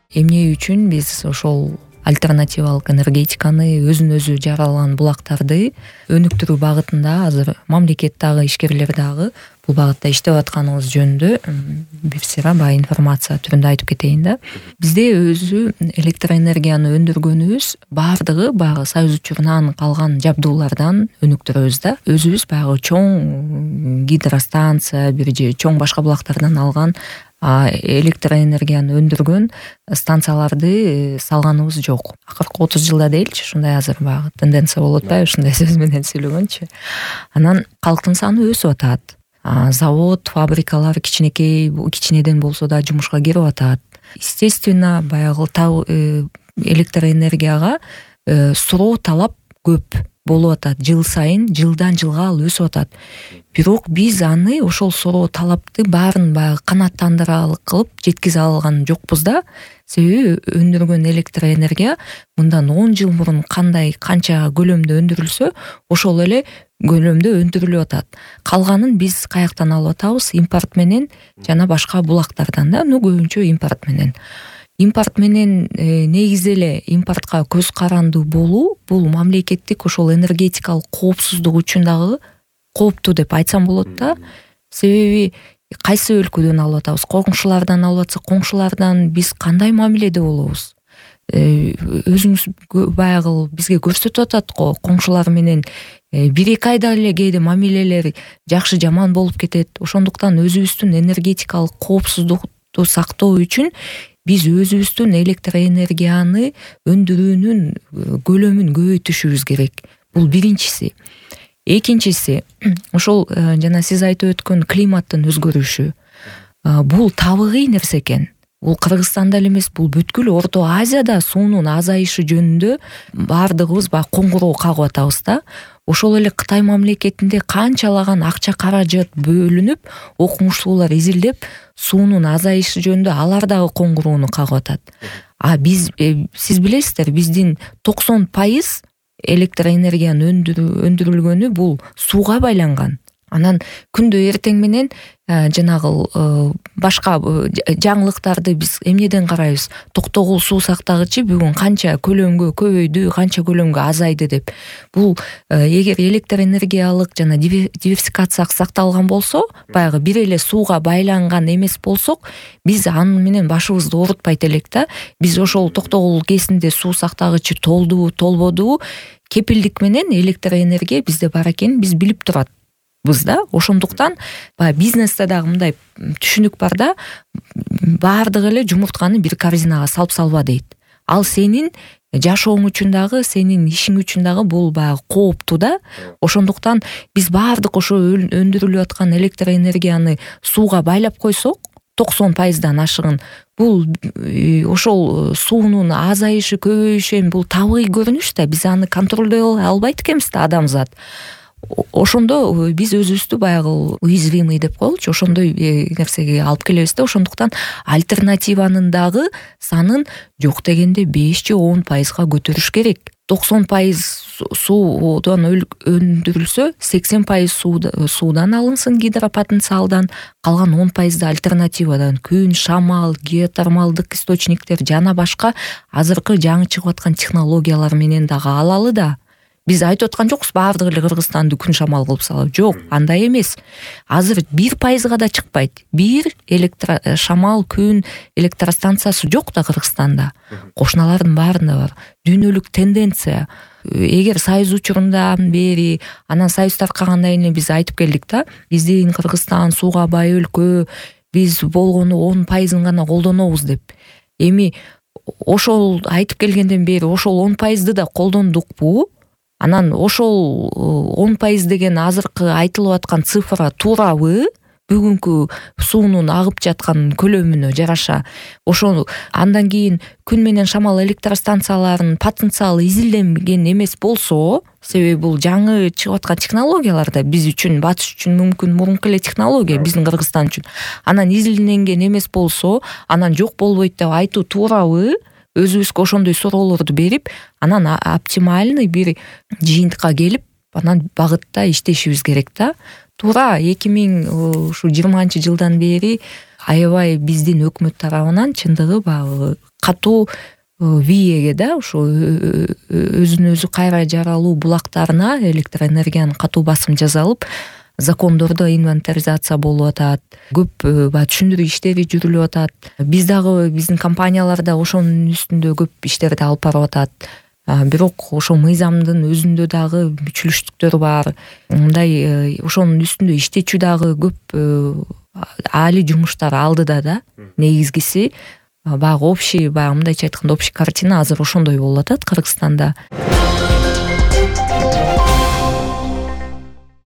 Эмне үчүн биз ошол альтернативалык энергетиканы, өзүн өзү жаралган булактарды өнүктүрүү багытында азыр мамлекет дагы, ишкерлер дагы бул багытта иштеп атканыбыз жөнүндө бир сыйра баягы информация түрүндө айтып кетейин да. Бизде өзү электроэнергияны өндүргөнүбүз баардыгы баягы Союз учурунан калган жабдуулардан өнүктүрөбүз да. Өзүбүз баягы чоң гидростанция, бир же чоң башка булактардан алган электроэнергияны өндүргөн станцияларды салганыбыз жок. Акыркы 30 жылда дейли ушундай азыр баягы тенденция болуп атпайбы, ушундай сөз менен сүйлөгөнчү. Анан калктын саны өсүп атат. Завод, фабрикалар кичинеден болсо да жумушка кирип атат. Естественно, баягы электроэнергияга суроо талап көп болуп атат. Жыл сайын, жылдан жылга ал өсүп атат. Бирок биз аны ошол суроо талапты баарын баягы канааттандыралык кылып жеткизе алган жокпуз да. Себеби өндүргөн электроэнергия мындан 10 жыл мурун канча көлөмдө өндүрүлсө, ошол эле көлөмдө өндүрүлүп атат. Калганын биз каяктан алып атабыз? Импорт менен жана башка булактардан да, көбүнчө импорт менен. Импорт менен негизи эле импортко көз каранды болуу бул мамлекеттик ошол энергетикалык коопсуздук үчүн дагы кооптуу деп айтсам болот да. Себеби кайсы өлкөдөн алып атабыз? Коңшулардан алып атсак, коңшулардан биз кандай мамиледе болобуз? Өзүңүз баягы бизге көрсөтүп атат го, коңшулар менен 1-2 айда эле кээде мамилелер жакшы жаман болуп кетет. Ошондуктан өзүбүздүн энергетикалык коопсуздукту сактоо үчүн биз өзүбүздүн электроэнергияны өндүрүүнүн көлөмүн көбөйтүшүбүз керек. Бул биринчиси. Экинчиси, ошол жана сиз айтып өткөн климаттын өзгөрүшү. Бул табигый нерсе экен. Бул Кыргызстанда эле эмес, бул бүткүл Орто Азияда суунун азайышы жөнүндө баардыгыбыз баягы коңгуроо кагып атабыз да. Ошол эле Кытай мамлекетинде канчалаган акча каражат бөлүнүп, окумуштуулар изилдеп, суунун азайышы жөнүндө алар дагы коңгуроону кагып атат. Сиз билесиздер, биздин 90% электроэнергиянын өндүрүлгөнү бул сууга байланган. Анан күндө эртең менен жанагы башка жаңылыктарды биз эмнеден карайбыз? Токтогул суу сактагычы бүгүн канча көлөмгө көбөйдү, канча көлөмгө азайды деп. Бул эгер электроэнергиялык жана диверсификация сакталган болсо, баягы бир эле сууга байланган эмес болсок, биз аны менен башыбызды оорутпайт элек да. Биз ошол Токтогул КЭСинде суу сактагычы толдубу, толбодубу, кепилдик менен электроэнергия бизде бар экенин биз билип турат. Да, ошондуктан бизнесте дагы мындай түшүнүк бар да, баардыгы эле жумуртканы бир корзинага салба дейт. Ал сенин жашооң үчүн дагы, сенин ишиң үчүн дагы бул баягы кооптуу да. Ошондуктан биз баардык ошо өндүрүлүп аткан электроэнергияны сууга байлап койсок, 90%дан ашыгын, бул ошол суунун азайышы, көбөйүшү бул табигый көрүнүш да. Биз аны контролдой албайт экенбиз да, адамзат. Ошондо биз өзүбүздү баягы уязвимый деп коелучу, ошондой нерсеге алып келебиз да. Ошондуктан альтернативанын дагы санын жок дегенде 5-10% көтөрүш керек. 90% суудан өндүрүлсө, 80% суудан алынсын, гидропотенциалдан, калган 10% альтернативадан, күн, шамал, геотермалдык источниктер жана башка азыркы жаңы чыгып аткан технологиялар менен дагы алалы да. Биз айтып аткан жокпуз, баардыгы эле Кыргызстанды күн шамал кылып салып. Жок, андай эмес. Азыр 1% да чыкпайт. Бир шамал, күн электростанциясы жок да Кыргызстанда. Кошуналардын баарында бар. Дүйнөлүк тенденция. Эгер Союз учурундан бери, анан Союз таркагандан кийин биз айтып келдик да, биздин Кыргызстан сууга бай өлкө, биз болгону 10% гана колдонобуз деп. Эми ошол айтып келгенден бери ошол 10%ды да колдондукпу? Анан ошол 10% деген азыркы айтылып аткан цифра туурабы? Бүгүнкү суунун агып жаткан көлөмүнө жараша. Ошол андан кийин күн менен шамал электростанцияларынын потенциалы изилденген эмес болсо, себеби бул жаңы чыгып аткан технологиялар да биз үчүн, батыш үчүн мүмкүн мурунку эле технология, биздин Кыргызстан үчүн. Анан изилденген эмес болсо, анан жок болбойт деп айтуу туурабы? Өзүбүзгө ошондой суроолорду берип, анан оптимальный бир жыйынтыкка келип, анан багытта иштешибиз керек да. Туура 2020 жылдан бери аябай биздин өкмөт тарабынан чындыгы баягы катуу виеге да ошо өзүн өзү кайра жаралуу булактарына электроэнергиянын катуу басым жасалып закондордо инвентаризация болуп атат, көп баягы түшүндүрүү иштери жүрүлүп атат. Биз дагы биздин компаниялар да ошонун үстүндө көп иштерди алып барып атат. Бирок ошо мыйзамдын өзүндө дагы бүчүлүштүктөр бар. Мындай ошонун үстүндө иштечү дагы көп али жумуштар алдыда да. Негизгиси баягы общий, баягы мындайча айтканда общий картина азыр ошондой болуп атат Кыргызстанда.